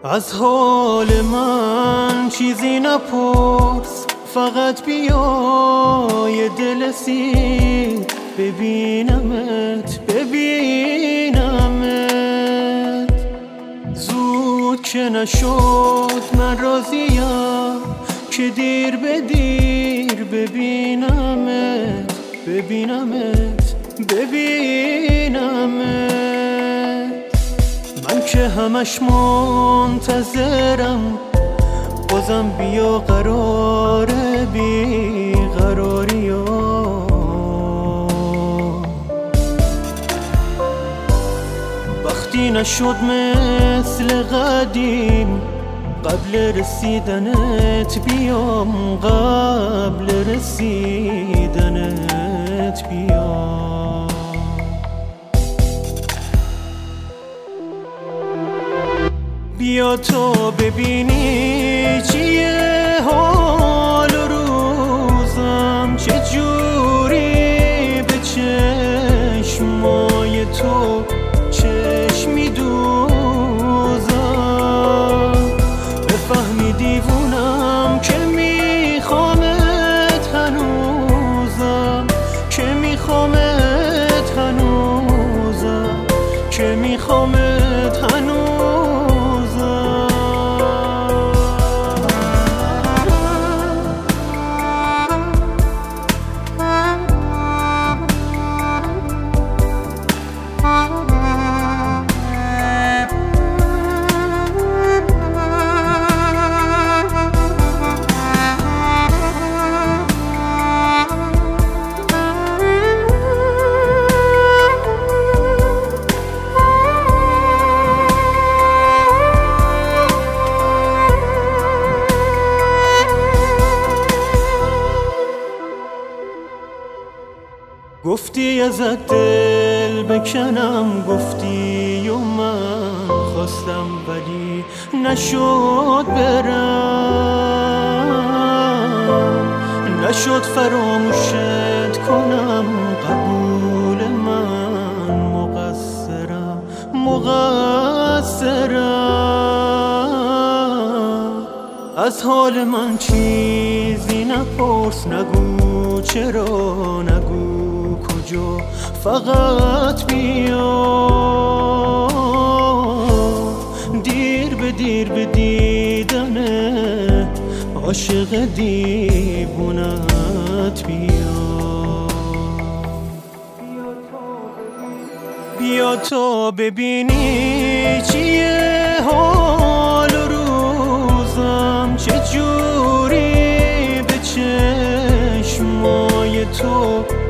از حال من چیزی نپرس، فقط بیا یه دل سیر ببینمت زود که نشد من راضیم که دیر به دیر ببینمت من که همش منتظرم، بازم بیا قرار بی قراری ها. وقتی نشد مثل قدیم، قبل رسیدنت بیام، قبل رسیدنت بیام. بیا تو ببینی چیه حال و روزم، چجوری به چشمای تو چشمی دوزم. بفهمی دیوونم که میخوامت هنوزم، که میخوامت هنوزم، که میخوامت هنوزم. گفتی ازت دل بکنم، گفتی و من خواستم ولی نشد برم، نشد فراموشت کنم. قبول من مقصرم. از حال من چیزی نپرس، نگو چرا، نگو کجا، فقط بیا. دیر به دیدن عاشق دیوونت بیا. بیا تا ببینی چیه حال و روزم، چجوری به چشمای تو